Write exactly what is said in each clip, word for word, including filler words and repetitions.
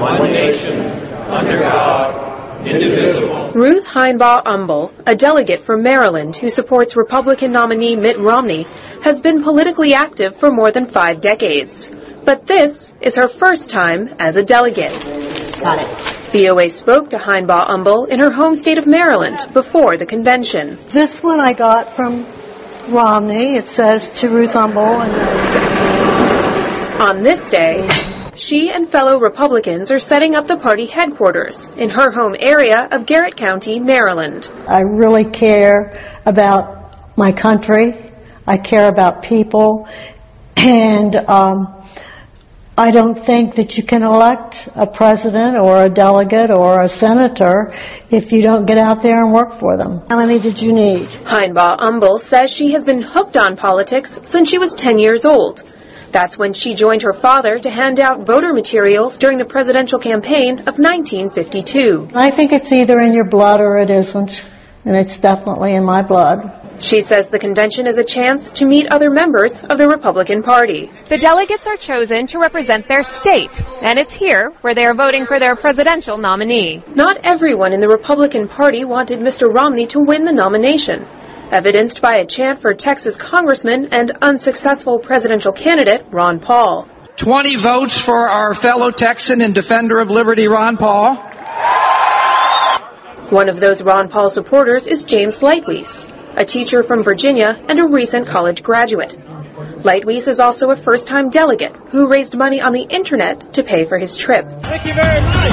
one nation, under God, indivisible. Ruth Heinbaugh-Umble, a delegate from Maryland who supports Republican nominee Mitt Romney, has been politically active for more than five decades. But this is her first time as a delegate. Got it. V O A spoke to Heinbaugh-Umble in her home state of Maryland before the convention. This one I got from Romney. It says to Ruth Umble. And on this day, she and fellow Republicans are setting up the party headquarters in her home area of Garrett County, Maryland. I really care about my country. I care about people. And um, I don't think that you can elect a president or a delegate or a senator if you don't get out there and work for them. How many did you need? Heinbaugh-Umble says she has been hooked on politics since she was ten years old. That's when she joined her father to hand out voter materials during the presidential campaign of nineteen fifty-two. I think it's either in your blood or it isn't, and it's definitely in my blood. She says the convention is a chance to meet other members of the Republican Party. The delegates are chosen to represent their state, and it's here where they are voting for their presidential nominee. Not everyone in the Republican Party wanted Mister Romney to win the nomination, evidenced by a chant for Texas Congressman and unsuccessful presidential candidate Ron Paul. twenty votes for our fellow Texan and defender of liberty, Ron Paul. One of those Ron Paul supporters is James Lightweis, a teacher from Virginia and a recent college graduate. Lightweis is also a first-time delegate who raised money on the internet to pay for his trip. Thank you very much.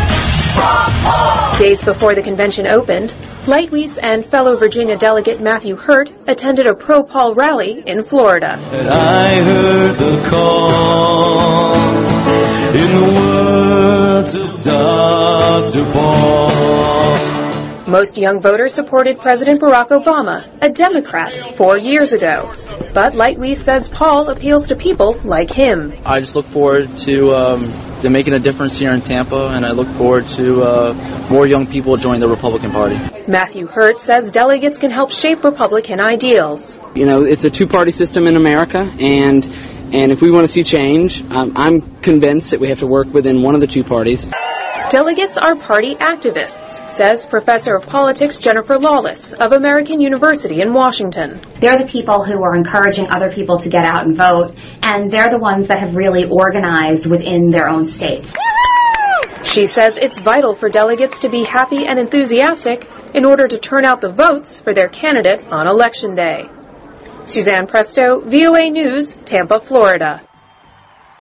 Days before the convention opened, Lightweis and fellow Virginia delegate Matthew Hurt attended a pro-Paul rally in Florida. And I heard the call in the words of Doctor Paul. Most young voters supported President Barack Obama, a Democrat, four years ago. But Lightweis says Paul appeals to people like him. I just look forward to, um, to making a difference here in Tampa, and I look forward to uh, more young people joining the Republican Party. Matthew Hurt says delegates can help shape Republican ideals. You know, it's a two-party system in America, and and if we want to see change, um, I'm convinced that we have to work within one of the two parties. Delegates are party activists, says Professor of Politics Jennifer Lawless of American University in Washington. They're the people who are encouraging other people to get out and vote, and they're the ones that have really organized within their own states. She says it's vital for delegates to be happy and enthusiastic in order to turn out the votes for their candidate on Election Day. Suzanne Presto, V O A News, Tampa, Florida.